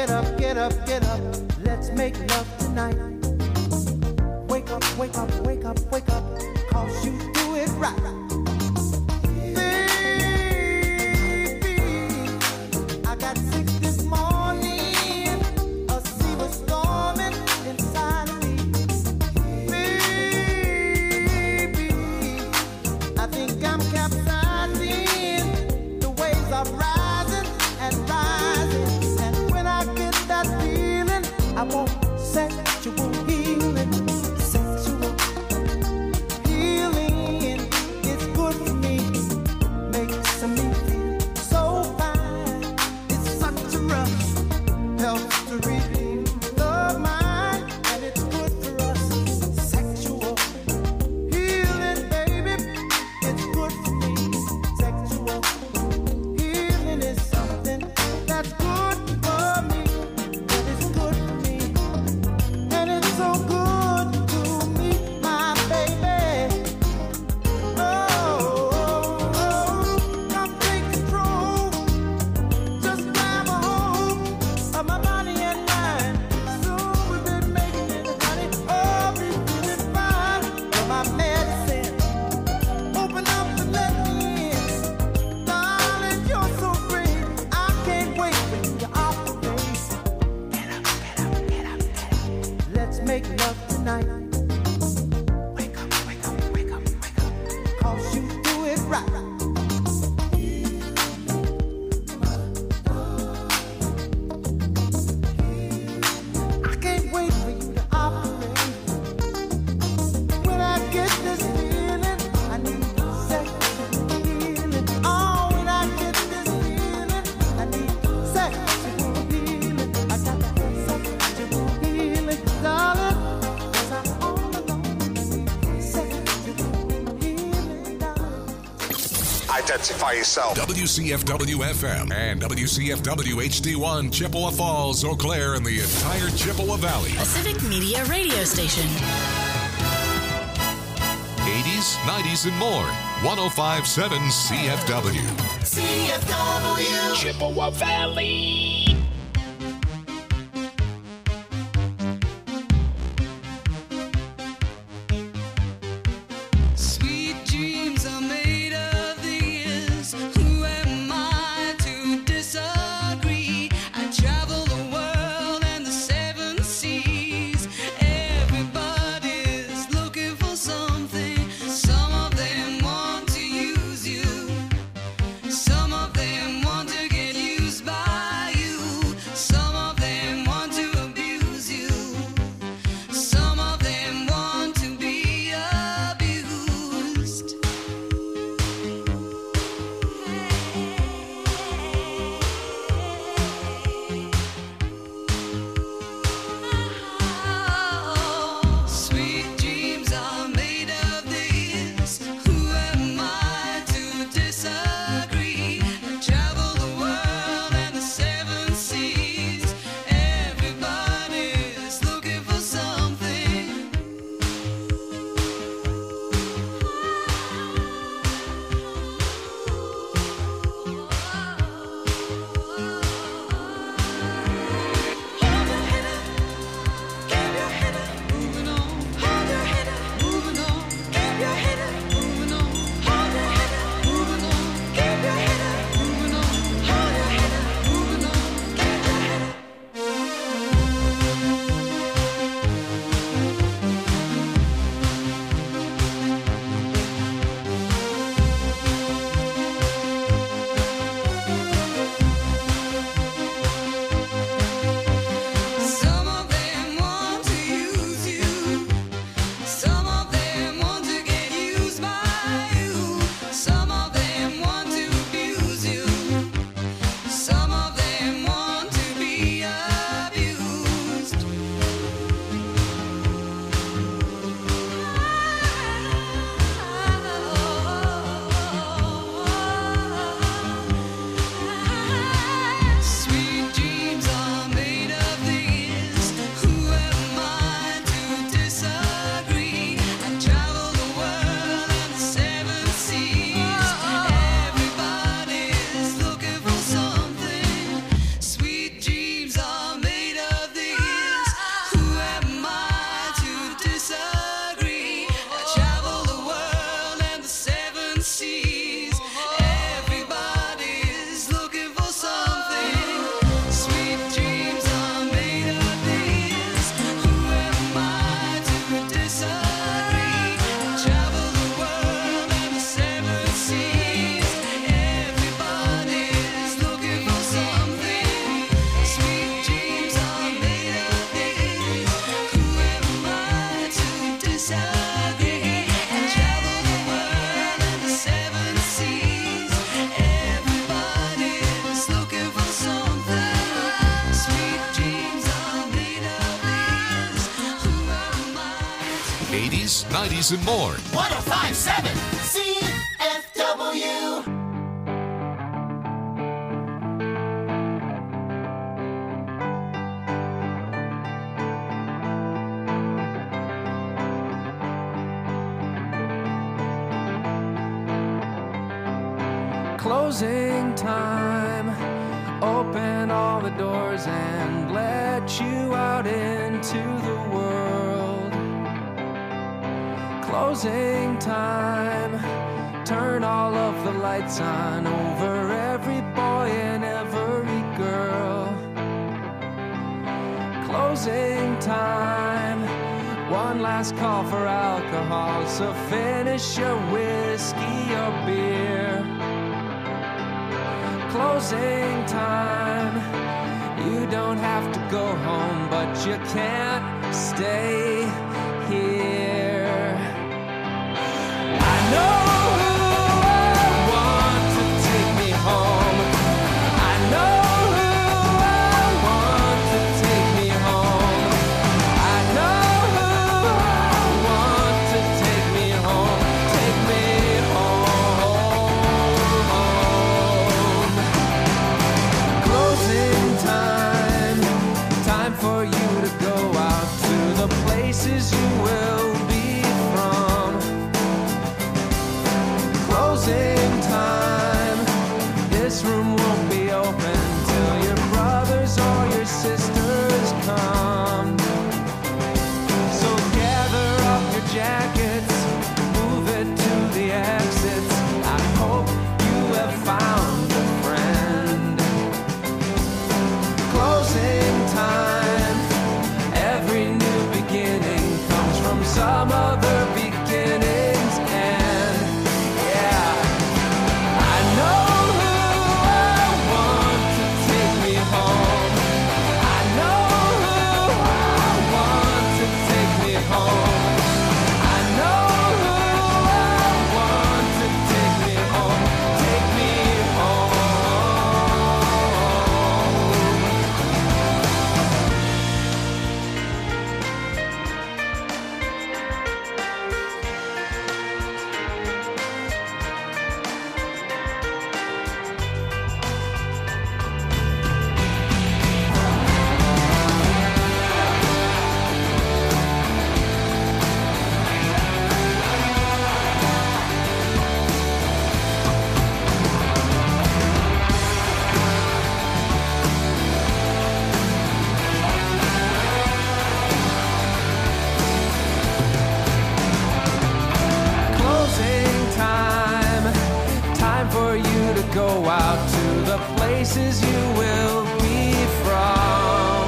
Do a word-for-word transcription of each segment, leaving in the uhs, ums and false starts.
get up, get up, get up. Let's make love tonight. Wake up, wake up, wake up, wake up. Cause you do it right. I want sexual healing, sexual healing. It's good for me, makes me feel so fine. It's such a rush, helps to relieve the mind, and it's good for us. Sexual healing, baby, it's good for me. Sexual healing is something that's good for me. So good to me, my baby. Oh, oh, come take control. Just grab a hold of my body and mind. Soon we've been making it, honey. Oh, we feeling fine. You're my medicine. Open up and let me in. Darling, you're so great. I can't wait when you're operate. Get up, get up, get up, get up. Let's make love tonight. Wake up, wake up, wake up, wake up. Cause you do it right. I can't wait for you to operate. When I get this feeling, I need sexual healing. Oh, when I get this feeling, I need sexual healing. I got that sexual healing, darling. 'Cause I'm all alone. Sexual healing, darling. Identify yourself. W C F W F M and W C F W H D one, Chippewa Falls, Eau Claire, and the entire Chippewa Valley. A civic media radio station. eighties, nineties, and more. one oh five point seven C F W. C F W. Chippewa Valley. Sweet dreams are made of these. Who am I to disagree? I travel the world and the seven seas. Everybody's looking for something. Some of them want to use you. Some of them want to get used by you. eighties, nineties, and more. one oh five point seven C F W. Closing time, open all the doors and let you out into the world. Closing time, turn all of the lights on over every boy and every girl. Closing time, one last call for alcohol, so finish your whiskey or beer. Closing time, you don't have to go home, but you can't stay here. I know who I want to take me home. I know who I want to take me home. I know who I want to take me home. Take me home. Closing time, time for you to go out to the places you will be from. Closing time, this room won't be open till your brothers or your sisters come. So gather up your jackets, move it to the exits. I hope you have found a friend. Closing time, every new beginning comes from some other beginning's end. Yeah, I know who I want to take me home. I know who I want to take me home. I know who I want to take me home. Take me home. Closing time, time for you to go out to the places you will be from.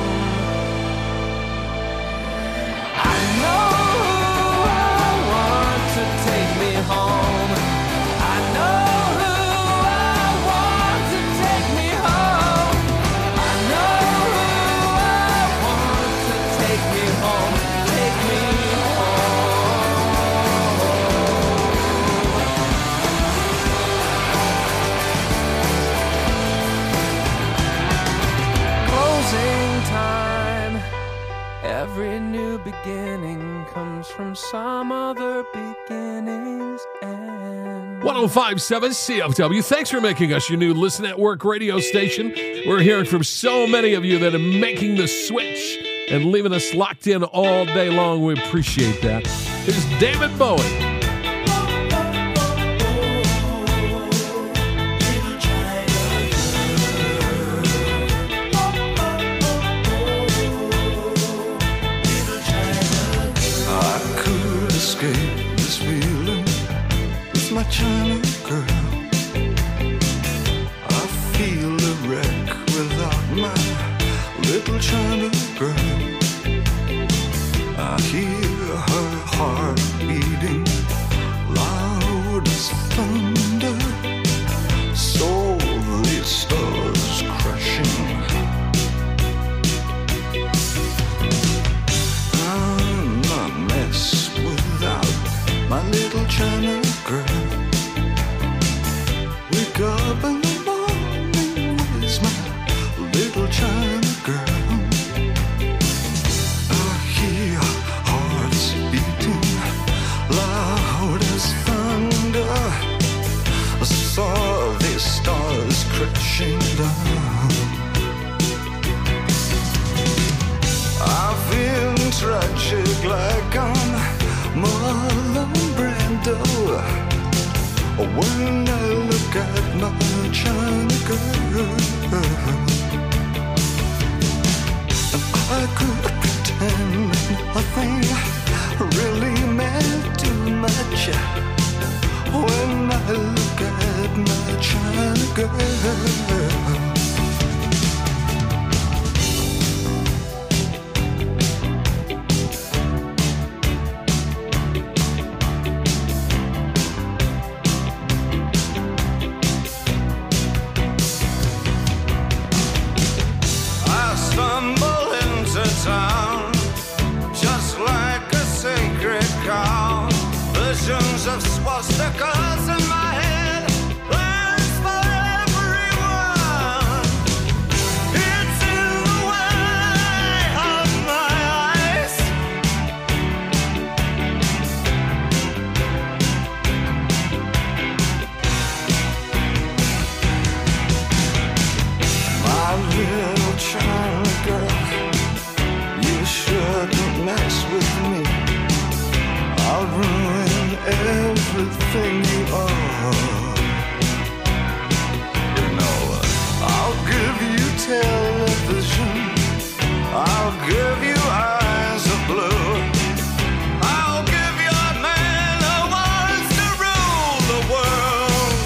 I know who I want to take me home. I know who I want to take me home. I know who I want to take me home. Take me Closing time, every new beginning comes from some other beginning's end. one oh five point seven C F W. Thanks for making us your new Listen Network radio station. We're hearing from so many of you that are making the switch and leaving us locked in all day long. We appreciate that. Here's David Bowie. I could escape this feeling with my China girl. I feel a wreck without my little China girl. I hear her heart beating loud as thunder. So the stars crashing. I'm a mess without my little China girl. Wake up in the morning, where's my little China girl? I hear hearts beating crashing down. I feel tragic like I'm Marlon Brando when I look at my China girl. And I could pretend nothing really meant too much when I look at my China girl. Town, just like a sacred cow. Visions of swastikas in my head, plans for everyone. It's in the way of my eyes. My little China girl, shouldn't mess with me. I'll ruin everything you are. You know, I'll give you television, I'll give you eyes of blue, I'll give you a man who wants to rule the world.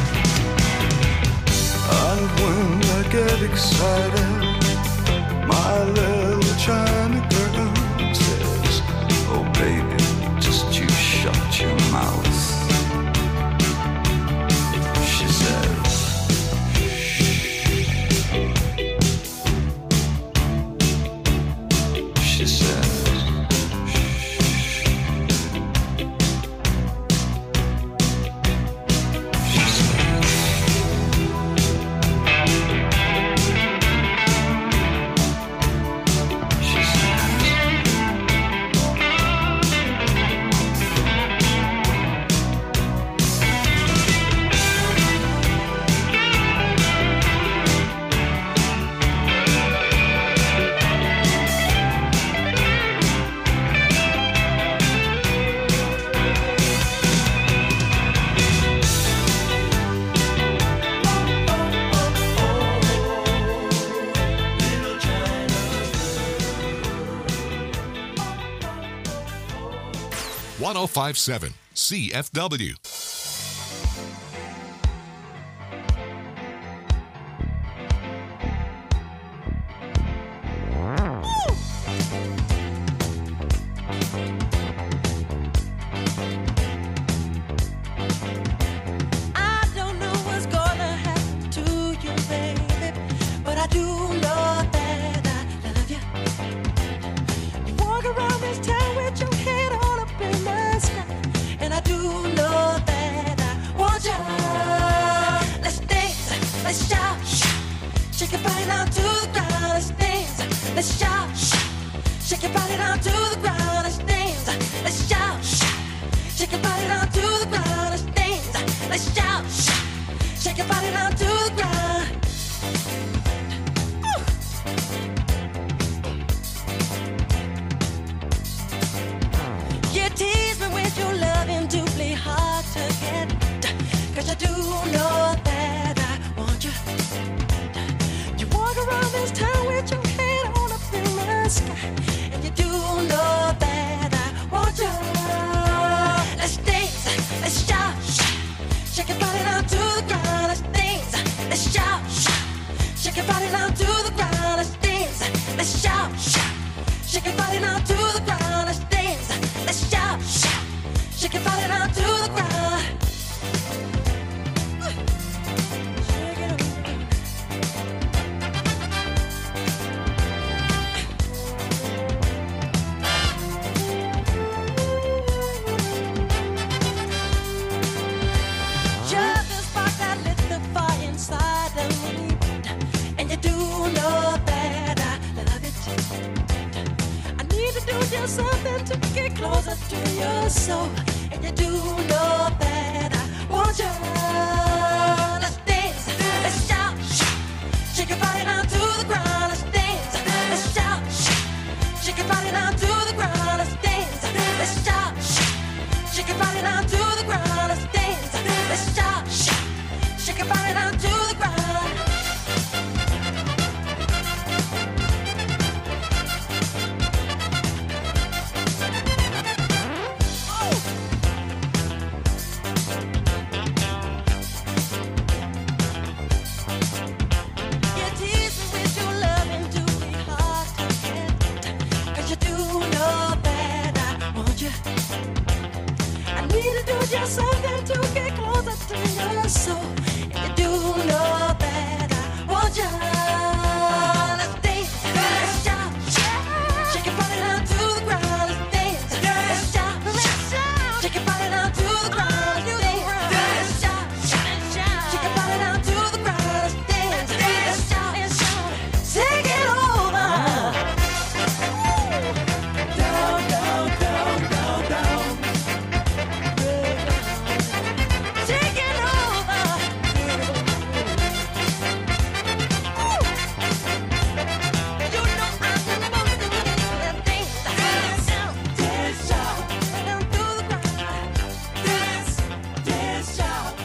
And when I get excited, my little China girl says, oh baby, just you shut your mouth. She says, she says, she says, one oh five point seven C F W. I don't know what's gonna happen to you, baby, but I do know that I love you. You walk around this town with your head on up in the sky, and I do know that I want you. Let's dance, let's shout, shake your body down to the ground. Let's dance, let's shout, shake your body down to the ground. Let's dance, let's shout, shake your body down to the ground. Let's dance, let's shout, shake your body down to the ground. Woo! You tease me with your loving, doubly hard to get, 'cause I do know that I want you. You walk around this town with your head on up in the sky, and you do know that I want you. Let's dance, let's shout, shake your body down to the ground. Let's dance, let's shout, shake your body down to the ground. Let's dance, let's shout, shake your body down to the ground. Let's dance, let's shout, shake your body down to the ground. Shake it up. Just the spark that lit the fire inside of me, and you do know that I love it. I need to do just something to get closer to your soul, and you do know that I want you. Let's dance, let's shout, let's shout, shout. Shake your body down to the ground. You tease me with your loving to be hard to get. 'Cause you do know that I want you. I need to do just something to get closer to your soul. And you do know that I want you. Let's dance, let's shout, shake your body down to the ground. Let's dance, let's shout, shake your body down to the ground. Let's dance, let's shout, shake your body down to the ground. Let's dance, let's shout, take it over. Down, down, down, down, down. Take it over. You know I'm supposed to be that dance, dance, dance, shout, down to the ground. Dance, dance, shout.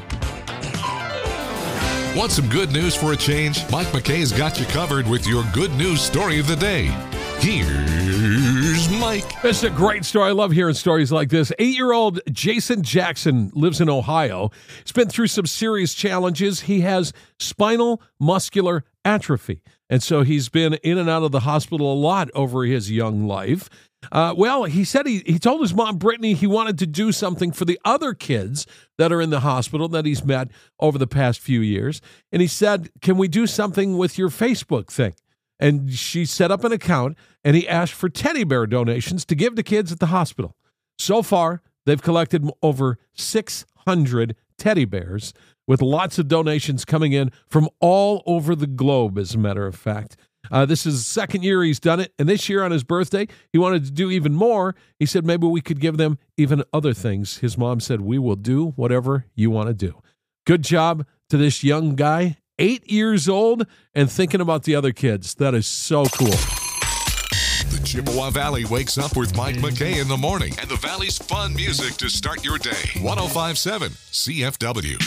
Want some good news for a change? Mike McKay's got you covered with your good news story of the day. Here's Mike. It's a great story. I love hearing stories like this. Eight-year-old Jason Jackson lives in Ohio. He's been through some serious challenges. He has spinal muscular atrophy, and so he's been in and out of the hospital a lot over his young life. Uh, well, he said he, he told his mom, Brittany, he wanted to do something for the other kids that are in the hospital that he's met over the past few years. And he said, can we do something with your Facebook thing? And she set up an account, and he asked for teddy bear donations to give to kids at the hospital. So far, they've collected over six hundred teddy bears, with lots of donations coming in from all over the globe, as a matter of fact. Uh, this is the second year he's done it, and this year on his birthday, he wanted to do even more. He said maybe we could give them even other things. His mom said, we will do whatever you want to do. Good job to this young guy, eight years old, and thinking about the other kids. That is so cool. The Chippewa Valley wakes up with Mike McKay in the morning and the Valley's fun music to start your day. one oh five point seven C F W.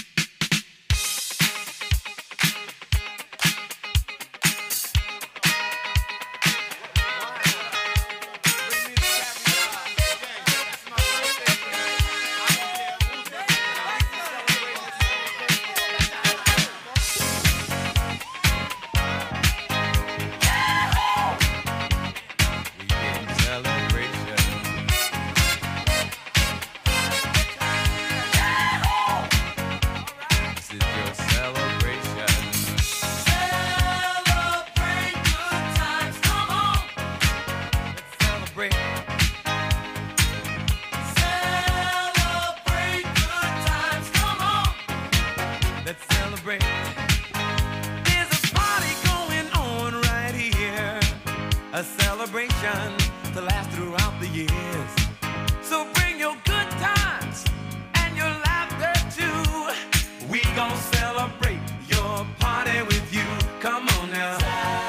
A celebration to last throughout the years. So bring your good times and your laughter too. We gon' celebrate your party with you. Come on now.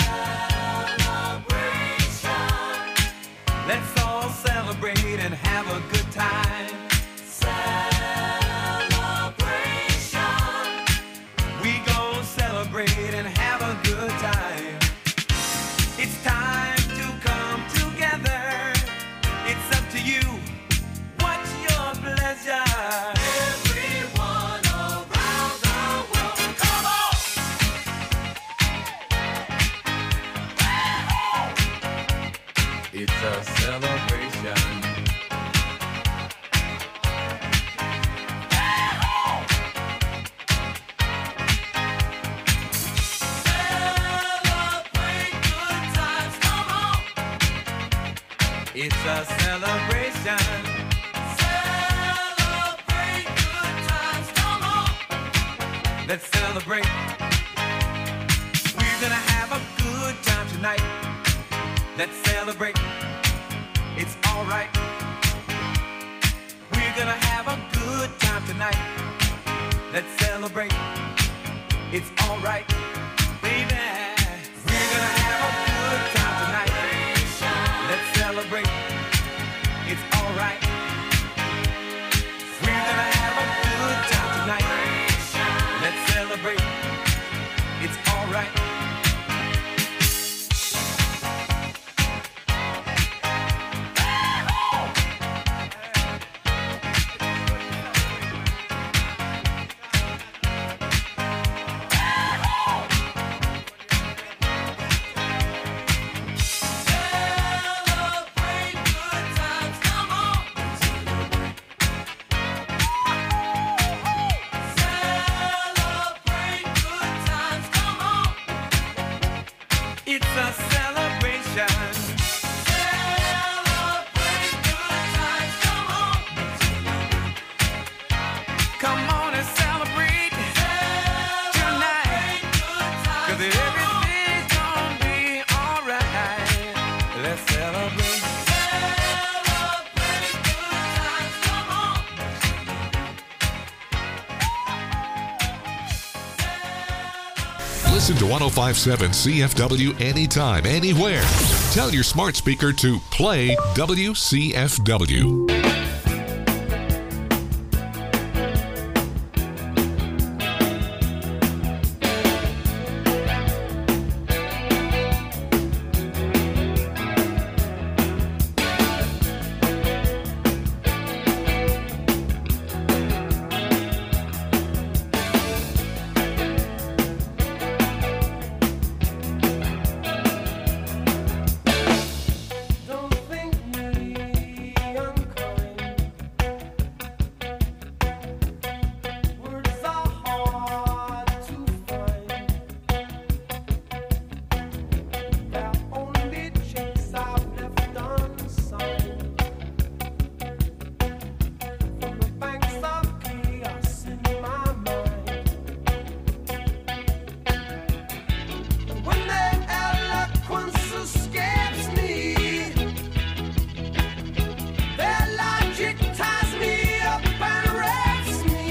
Celebration. Let's all celebrate and have a good time. Celebration. We gon' celebrate and have a good time. It's time. It's up to you. What's your pleasure? Everyone around the world, come on! It's a celebration. Celebrate good times, come on! It's a celebration. Celebrate good times, come on. Let's celebrate. We're gonna have a good time tonight. Let's celebrate. It's alright. We're gonna have a good time tonight. Let's celebrate. It's alright, baby. We're gonna have a good time tonight. Let's celebrate. It's alright. We're gonna have a good time tonight. It's a celebration. Celebrate good times. Come on. Come on and celebrate tonight. 'Cause everything's gonna be alright. Let's celebrate. Celebrate good times. Come on. Listen to one oh five point seven C F W anytime, anywhere. Tell your smart speaker to play W C F W. Don't think me unkind. Words are hard to find. They're only checks I've left unsigned. From the banks of chaos in my mind. When their eloquence escapes me, their logic ties me up and wrecks me.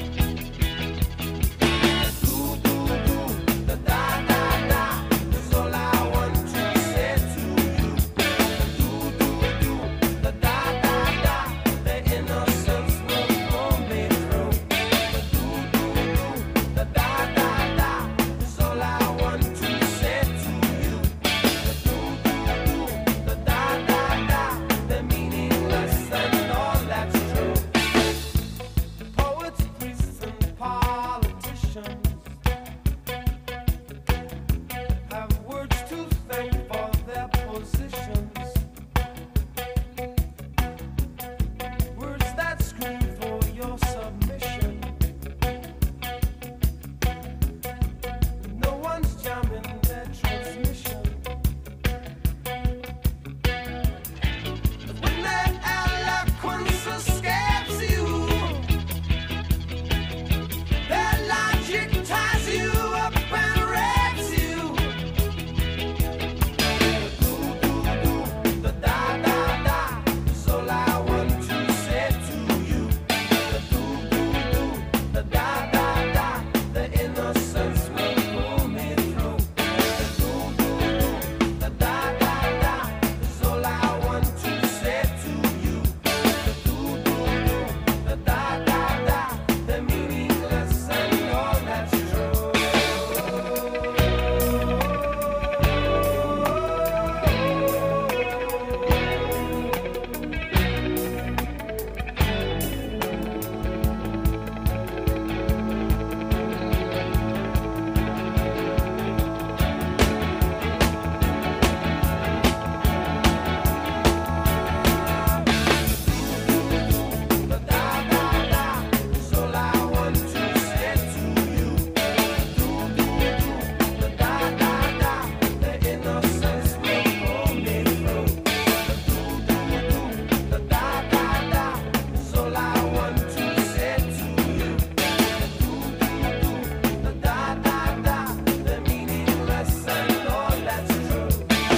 Do, do, do, da, da, da, da, is all I want to say to you. Do, do, do, da, da, da, da, the innocence will pull me through. Do, do, do, da, da, da, da, is all I want to say to you. Do, do, do, da, da, da, da, the meaningless and all that's true. Poets, priests, and politicians have words to thank for their positions. Words that scream for your submission. No one's jamming their transmission. When their eloquence escapes you, their logic ties you up and wrecks you. Do, do, do, da, da, da, da, is all I want to say to you. Do, do, do, da, da, da, da, the innocence will pull me through. Do, do, do, da, da, da, da, is all I want to say to you. Do, do, do, da, da, da, da, the meaningless and all that's true. Da, da, da, da, is all I want to say to you. Do, do, do, da, da, da, da, the innocence will pull me through. Do, do, do, da, da, da, da, is all I want to say to you. Do, do, do, da, da, da, da, the meaningless and all that's true.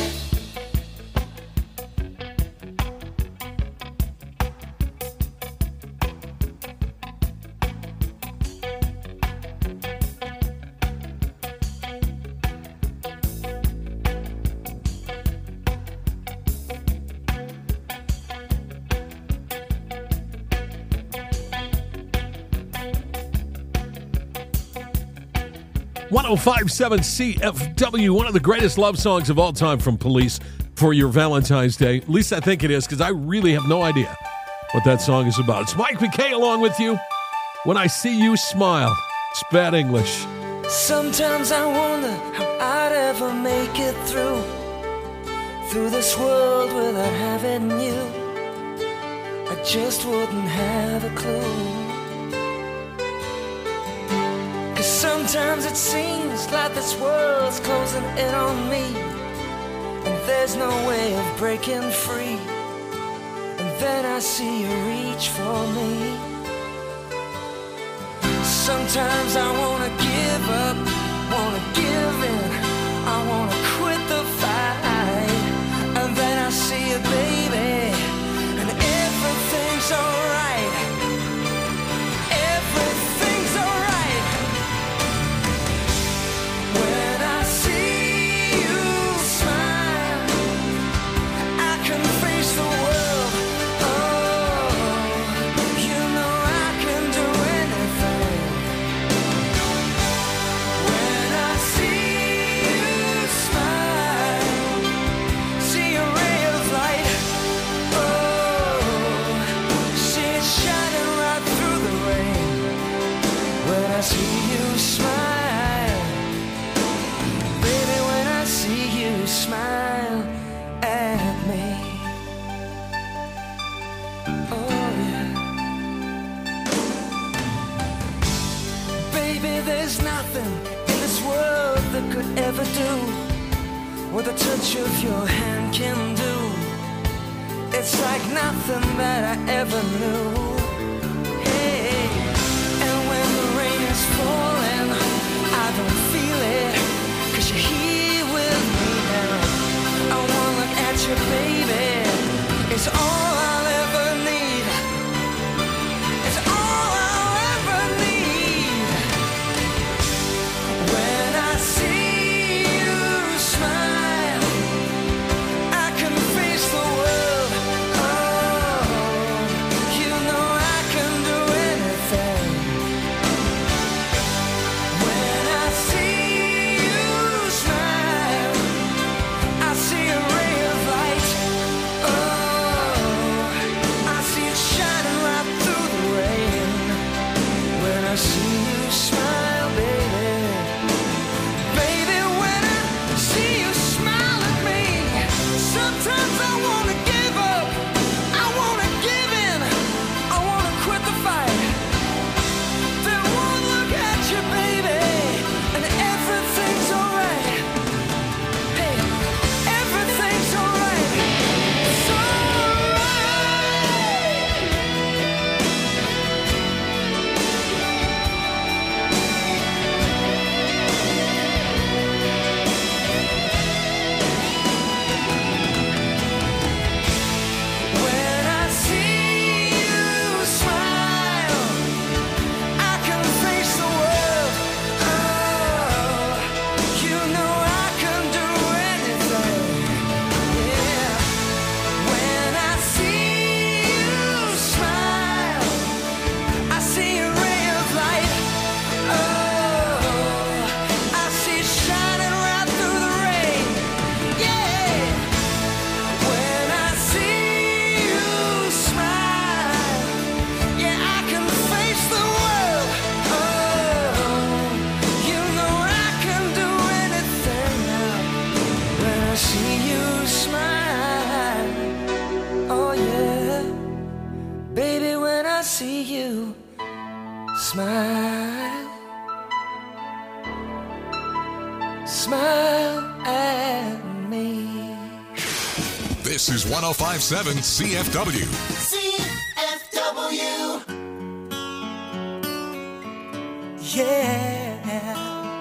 one oh five point seven C F W, one of the greatest love songs of all time from Police for your Valentine's Day. At least I think it is, because I really have no idea what that song is about. It's Mike McKay along with you. When I See You Smile. It's bad English. Sometimes I wonder how I'd ever make it through Through this world without having you. I just wouldn't have a clue. 'Cause sometimes it seems like this world's closing in on me. there's no way of breaking free. And then I see you reach for me. Sometimes I wanna give up, wanna give in, I wanna quit the fight. And then I see you, baby, and everything's alright. Everything's alright. When I see you smile, I can face the world. Oh, you know I can do anything. When I see you smile, see a ray of light. Oh, see it shining right through the rain. When I see you smile, baby, when I see you smile at me. Oh yeah. Baby, there's nothing in this world that could ever do what the touch of your hand can do. It's like nothing that I ever knew. Hey, and when the rain is falling, I don't feel it, 'cause you're here with me now. I wanna look at you, baby. It's all I'll ever need. It's all I'll ever need. When I see you smile, I can face the world. Oh, you know I can do anything. When I see you smile, I see a ray of light. Oh, I see it shining right through the rain. When I see you smile, baby. Baby, when I see you smile at me, sometimes I wanna give up, I wanna give in, I wanna quit the fight. Then one look at you, baby, and everything's alright. Hey, everything's alright. It's alright. When I see you smile, I can face the world. Oh, you know I can do anything. Yeah. When I see you smile, I see a ray of light. Oh, I see it shining right through the rain. Yeah. When I see you smile, yeah, I can face the world. Oh, you know I can do anything now. When I see you smile, oh yeah, baby, when I see you smile, smile at me. This is one oh five point seven C F W. C F W. Yeah,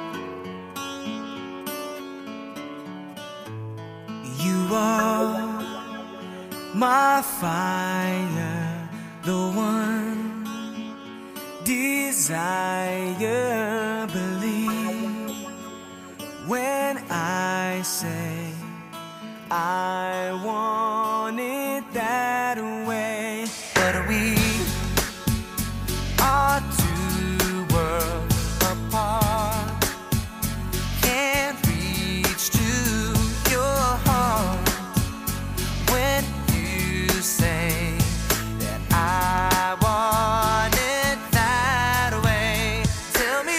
you are my fire, the one desire. Believe when I say I want it that way. But we are two worlds apart. Can't reach to your heart when you say that I want it that way. Tell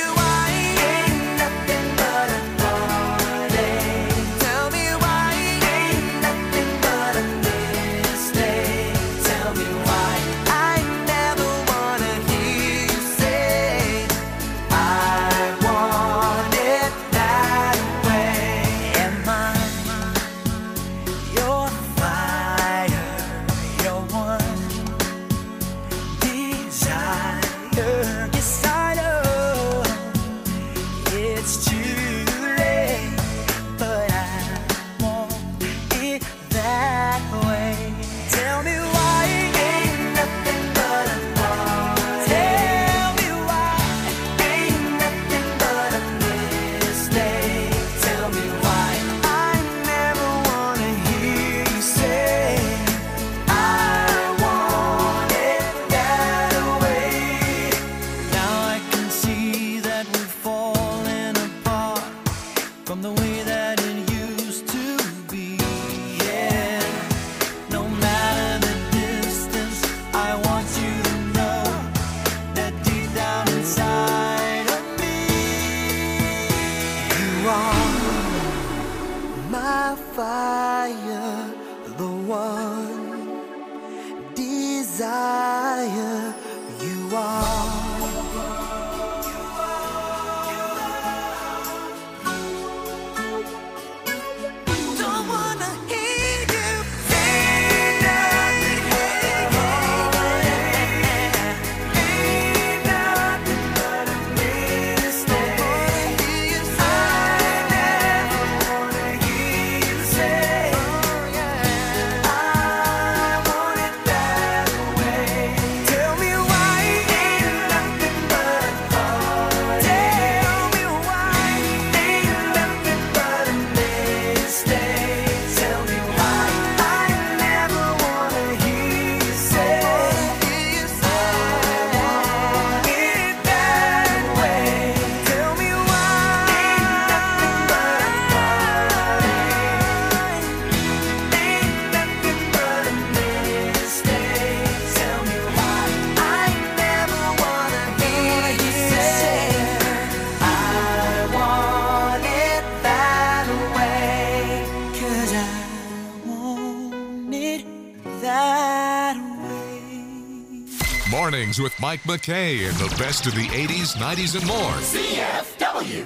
Mornings with Mike McKay and the best of the eighties, nineties, and more. C F W.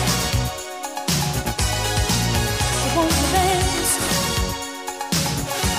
Won't you dance?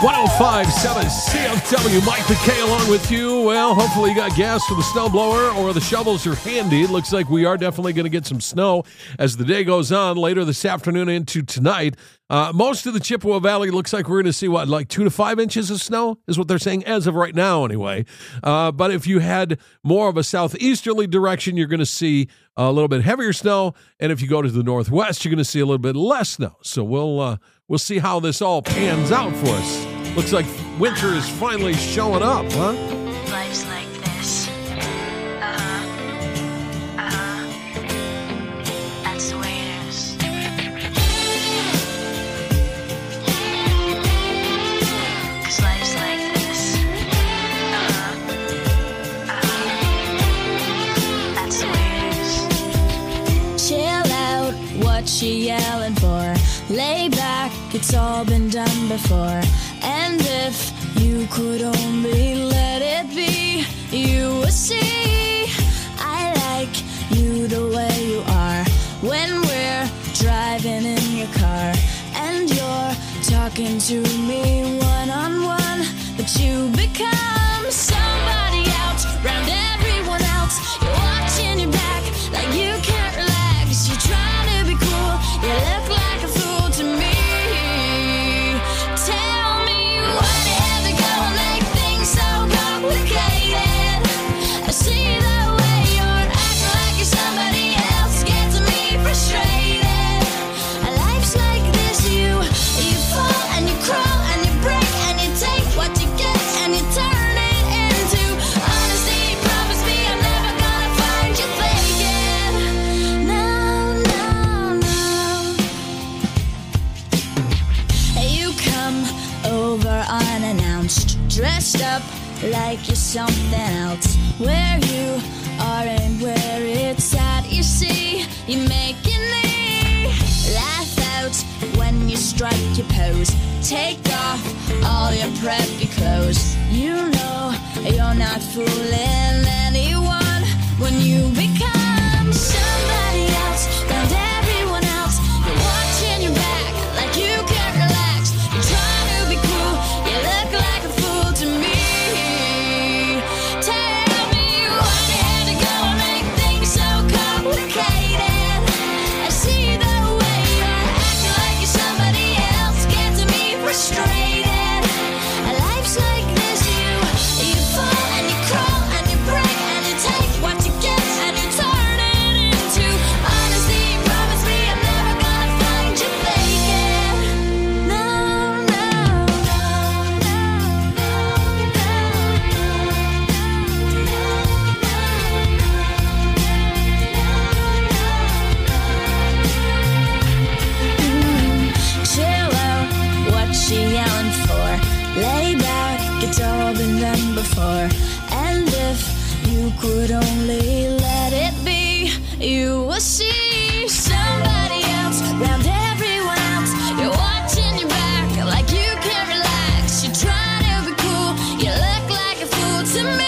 one oh five point seven C F W, Mike McKay along with you. Well, hopefully you got gas for the snowblower or the shovels are handy. It looks like we are definitely going to get some snow as the day goes on later this afternoon into tonight. Uh, most of the Chippewa Valley looks like we're going to see, what, like two to five inches of snow is what they're saying as of right now anyway. Uh, but if you had more of a southeasterly direction, you're going to see a little bit heavier snow. And if you go to the northwest, you're going to see a little bit less snow. So we'll uh, we'll see how this all pans out for us. Looks like winter is finally showing up, huh? Life's like this. Uh-huh. Uh-huh. That's the way it is. Cause life's like this. Uh-huh. Uh-huh. That's the way it is. Chill out, what she yelling for? Lay back, it's all been done before. And if you could only let it be, you would see I like you the way you are. When we're driving in your car and you're talking to me one-on-one, but you become somebody else, round everyone else. You're watching your back like you can't relax. You're trying to be cool, you look like a fool to me. Tell me why do you have to go and make things so complicated? I see the way you're acting like you're somebody else, gets me frustrated. Life's like this, you you fall and you crawl and you break and you take what you get and you turn it into honesty. Promise me I'm never gonna find you faking. No, no, no. You come over unannounced, dressed up like you're something else. Where you are and where it's at, you see, you make your knee laugh out when you strike your pose. Take off all your preppy clothes. You know you're not fooling anyone when you become somebody else, round everyone else. You're watching your back like you can't relax. You're trying to be cool, you look like a fool to me. Tell me why you had to go and make things so complicated. I see the way you're acting like you're somebody else, gets me frustrated. Life's like this, you you fall and you crawl and you break and you take what you get and you turn it into honesty. Promise me I'm never gonna find you faking. No, no, no, chill out, what she yelling for? Lay back, it's all been done before. And if you could only let it be, you will see somebody else, round everyone else. You're watching your back like you can't relax. You're trying to be cool, you look like a fool to me.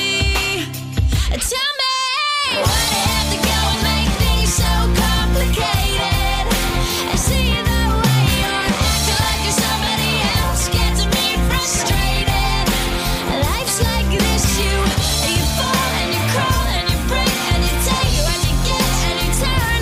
Tell me why do you have to go and make things so complicated? I see the way you're acting like you're somebody else, gets me frustrated. Life's like this, you you fall and you crawl and you break and you take what you get and you turn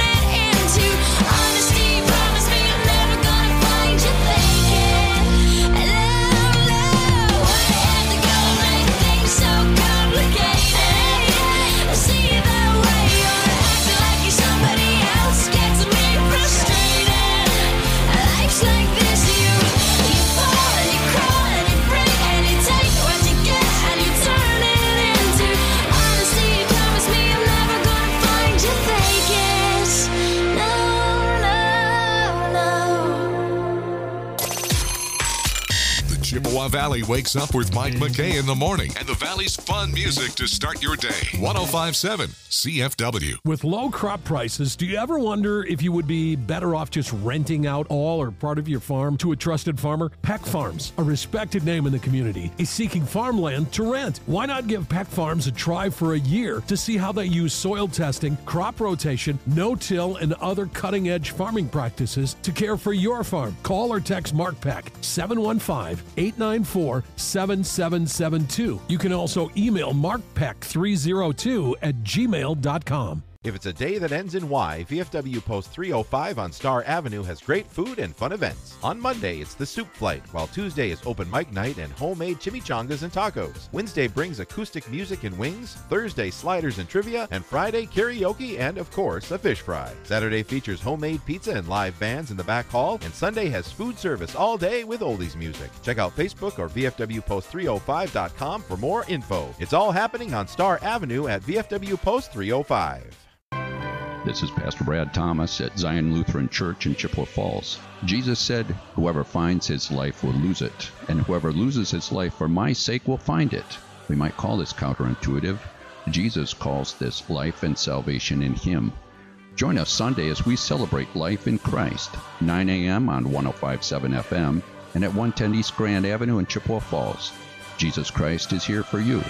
Chippewa Valley wakes up with Mike McKay in the morning and the Valley's fun music to start your day. one oh five point seven C F W. With low crop prices, do you ever wonder if you would be better off just renting out all or part of your farm to a trusted farmer? Peck Farms, a respected name in the community, is seeking farmland to rent. Why not give Peck Farms a try for a year to see how they use soil testing, crop rotation, no-till, and other cutting-edge farming practices to care for your farm? Call or text Mark Peck, seven one five, eight nine four, seven seven seven two. You can also email mark peck three oh two at gmail dot com. If it's a day that ends in Y, V F W Post three oh five on Star Avenue has great food and fun events. On Monday, it's the Soup Flight, while Tuesday is Open Mic Night and homemade chimichangas and tacos. Wednesday brings acoustic music and wings, Thursday sliders and trivia, and Friday karaoke and, of course, a fish fry. Saturday features homemade pizza and live bands in the back hall, and Sunday has food service all day with oldies music. Check out Facebook or V F W post three oh five dot com for more info. It's all happening on Star Avenue at V F W Post three oh five. This is Pastor Brad Thomas at Zion Lutheran Church in Chippewa Falls. Jesus said, "Whoever finds his life will lose it, and whoever loses his life for my sake will find it." We might call this counterintuitive. Jesus calls this life and salvation in him. Join us Sunday as we celebrate life in Christ, nine a.m. on one oh five point seven F M and at one ten East Grand Avenue in Chippewa Falls. Jesus Christ is here for you.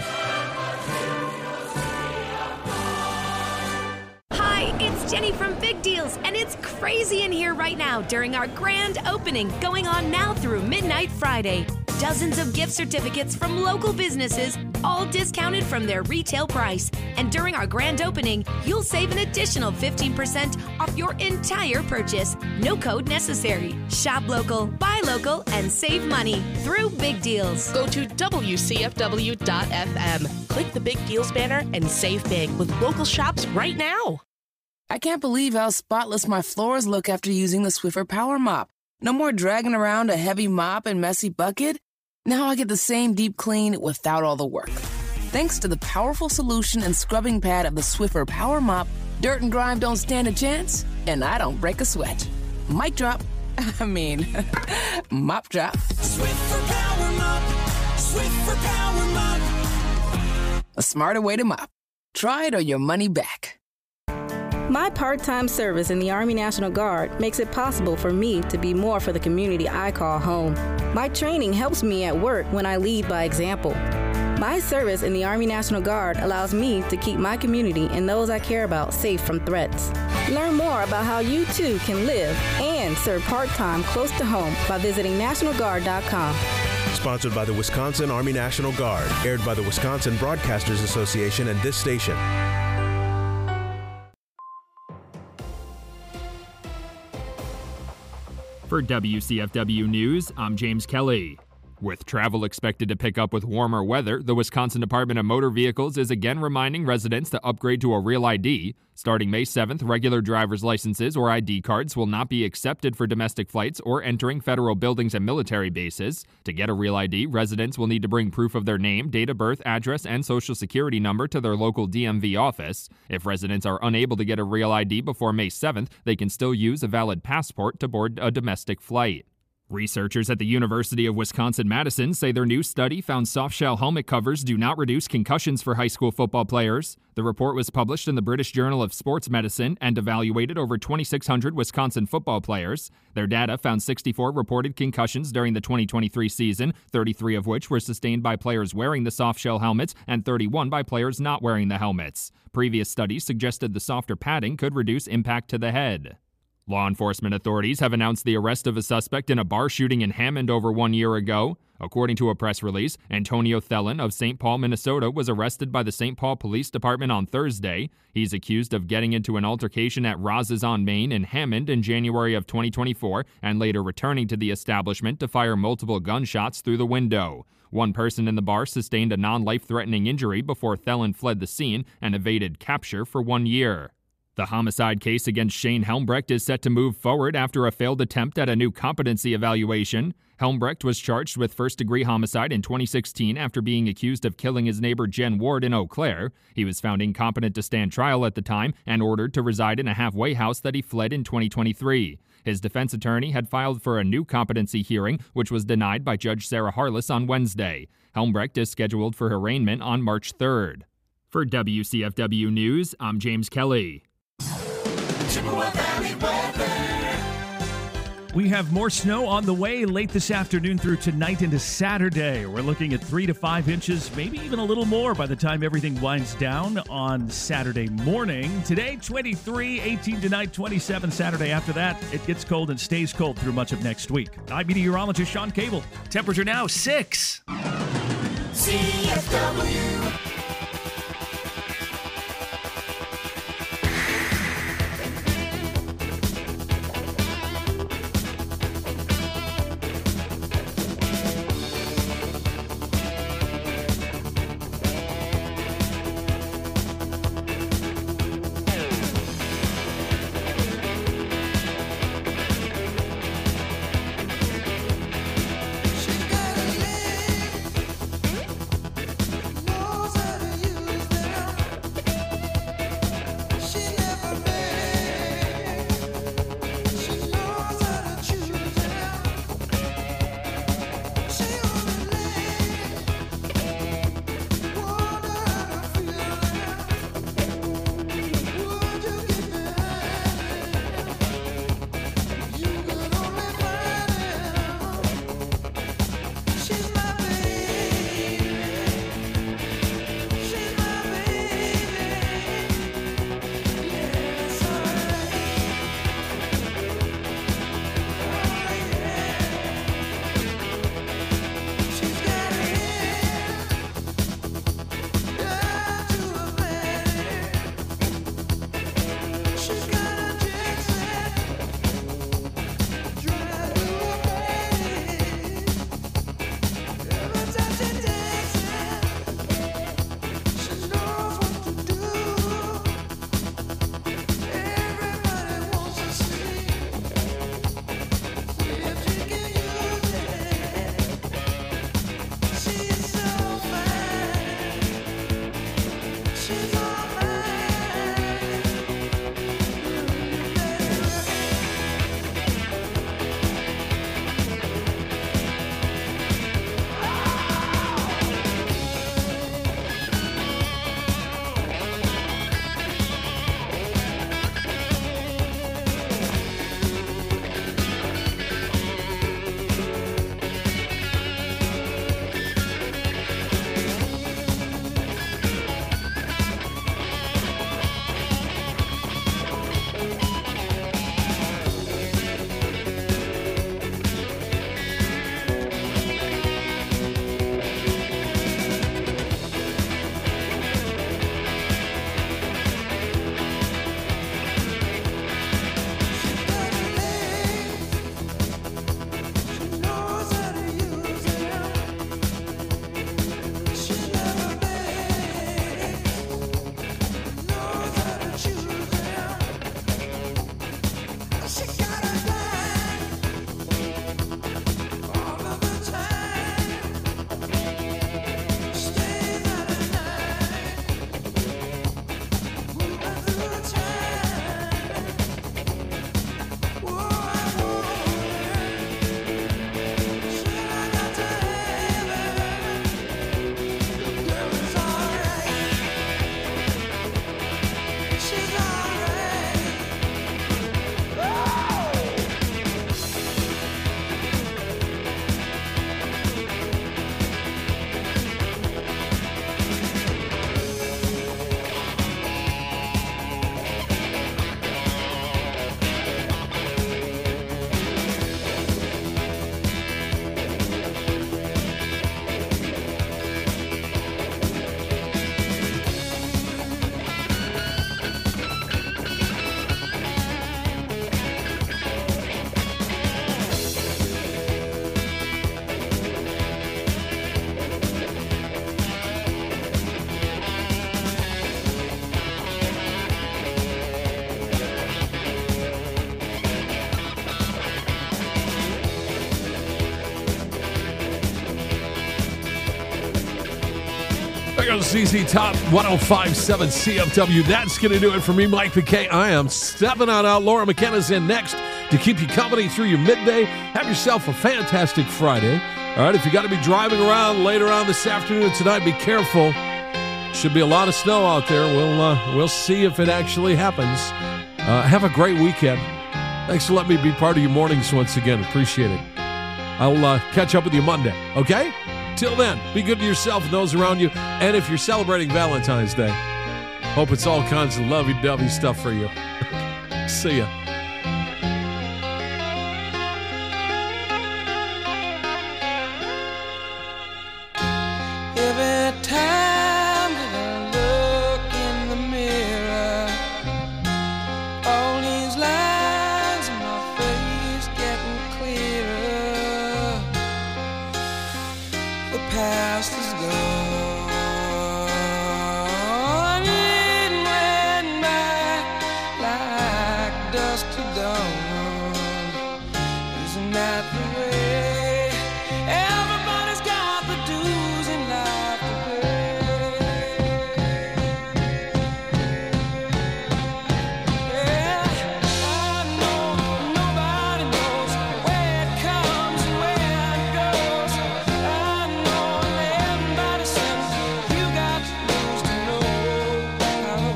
Jenny from Big Deals, and it's crazy in here right now during our grand opening going on now through midnight Friday. Dozens of gift certificates from local businesses, all discounted from their retail price. And during our grand opening, you'll save an additional fifteen percent off your entire purchase. No code necessary. Shop local, buy local, and save money through Big Deals. Go to W C F W dot F M. Click the Big Deals banner and save big with local shops right now. I can't believe how spotless my floors look after using the Swiffer Power Mop. No more dragging around a heavy mop and messy bucket. Now I get the same deep clean without all the work. Thanks to the powerful solution and scrubbing pad of the Swiffer Power Mop, dirt and grime don't stand a chance, and I don't break a sweat. Mic drop. I mean, mop drop. Swiffer Power Mop. Swiffer Power Mop. A smarter way to mop. Try it or your money back. My part-time service in the Army National Guard makes it possible for me to be more for the community I call home. My training helps me at work when I lead by example. My service in the Army National Guard allows me to keep my community and those I care about safe from threats. Learn more about how you too can live and serve part-time close to home by visiting national guard dot com. Sponsored by the Wisconsin Army National Guard, aired by the Wisconsin Broadcasters Association and this station. For W C F W News, I'm James Kelly. With travel expected to pick up with warmer weather, the Wisconsin Department of Motor Vehicles is again reminding residents to upgrade to a real I D. Starting May seventh, regular driver's licenses or I D cards will not be accepted for domestic flights or entering federal buildings and military bases. To get a real I D, residents will need to bring proof of their name, date of birth, address, and social security number to their local D M V office. If residents are unable to get a real I D before May seventh, they can still use a valid passport to board a domestic flight. Researchers at the University of Wisconsin-Madison say their new study found softshell helmet covers do not reduce concussions for high school football players. The report was published in the British Journal of Sports Medicine and evaluated over twenty-six hundred Wisconsin football players. Their data found sixty-four reported concussions during the twenty twenty-three season, thirty-three of which were sustained by players wearing the softshell helmets and thirty-one by players not wearing the helmets. Previous studies suggested the softer padding could reduce impact to the head. Law enforcement authorities have announced the arrest of a suspect in a bar shooting in Hammond over one year ago. According to a press release, Antonio Thelen of Saint Paul, Minnesota, was arrested by the Saint Paul Police Department on Thursday. He's accused of getting into an altercation at Roz's on Main in Hammond in January of twenty twenty-four and later returning to the establishment to fire multiple gunshots through the window. One person in the bar sustained a non-life-threatening injury before Thelen fled the scene and evaded capture for one year. The homicide case against Shane Helmbrecht is set to move forward after a failed attempt at a new competency evaluation. Helmbrecht was charged with first-degree homicide in twenty sixteen after being accused of killing his neighbor Jen Ward in Eau Claire. He was found incompetent to stand trial at the time and ordered to reside in a halfway house that he fled in twenty twenty-three. His defense attorney had filed for a new competency hearing, which was denied by Judge Sarah Harless on Wednesday. Helmbrecht is scheduled for arraignment on March third. For W C F W News, I'm James Kelly. Chippewa Valley weather. We have more snow on the way late this afternoon through tonight into Saturday. We're looking at three to five inches, maybe even a little more by the time everything winds down on Saturday morning. Today, twenty-three, eighteen tonight, twenty-seven Saturday. After that, it gets cold and stays cold through much of next week. I'm meteorologist Sean Cable. Temperature now six. C F W. No here on Z Z Top one oh five point seven C F W. That's going to do it for me, Mike McKay. I am stepping on out. Laura McKenna's in next to keep you company through your midday. Have yourself a fantastic Friday. All right, if you got to be driving around later on this afternoon and tonight, be careful. Should be a lot of snow out there. We'll uh, we'll see if it actually happens. Uh, have a great weekend. Thanks for letting me be part of your mornings once again. Appreciate it. I'll uh, catch up with you Monday, okay? Till then, be good to yourself and those around you. And if you're celebrating Valentine's Day, hope it's all kinds of lovey-dovey stuff for you. See ya. Every time that I look in the mirror, all these lines in my face getting clearer. The past is gone, it went by like dust to dawn. Isn't that the way? Everybody's got the dues in life to pay. Yeah, I know nobody knows where it comes and where it goes. I know everybody says you got to lose to know how it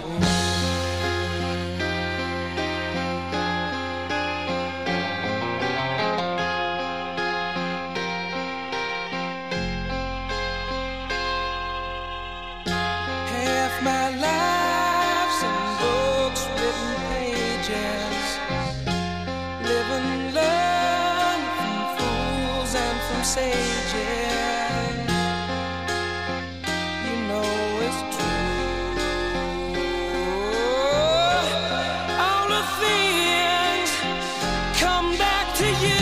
Half my life's in books, written pages, living, learn from fools and from sages. You know it's true. All the things come back to you.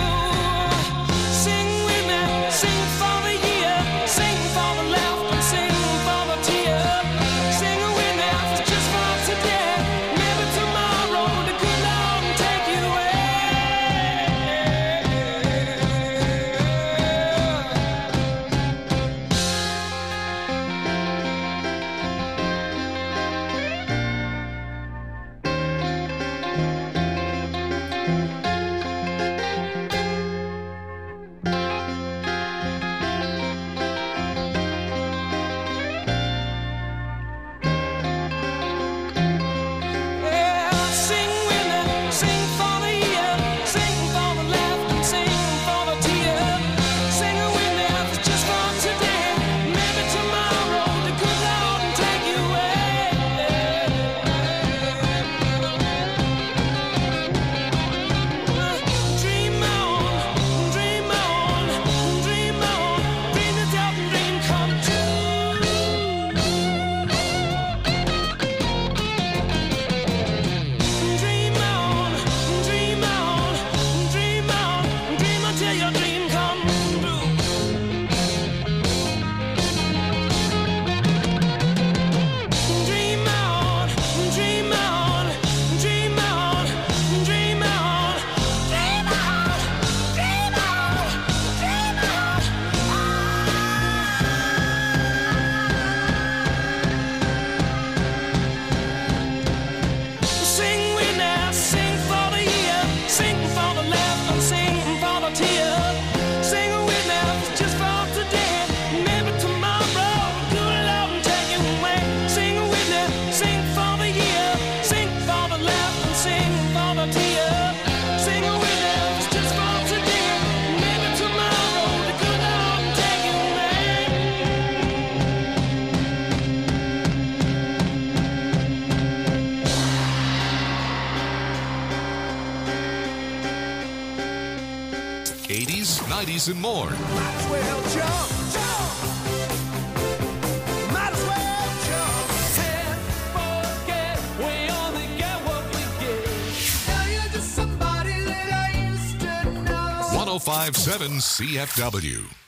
Sing with me, sing for the year, sing for the laughter, sing for the tear. Sing with me, just for today. Maybe tomorrow the good Lord will take you Yeah, sing with me, sing for the year, sing for the laughter, sing for the tear. Sing with me, just for today. Maybe tomorrow the good Lord will take you away. Dream on, dream on, dream on, dream yourself a dream come true. Dream on, dream on, dream on, dream until your dream come true. Dream on, dream on, dream on, dream on, dream on, dream on, dream on. Sing with me, sing for the year, sing for the laughter, sing for the tear. Sing with me, just for today. Maybe tomorrow, good Lord will take you away. Sing with me, sing for the year, sing for the laughter, sing for the tear. Sing with me, just for today. Maybe tomorrow, the good Lord will take you eighties, nineties, and more. Might as well jump, jump. Might as well jump. Can't forget, we only get what we get. Now you're just somebody that I used to know. one oh five point seven C F W.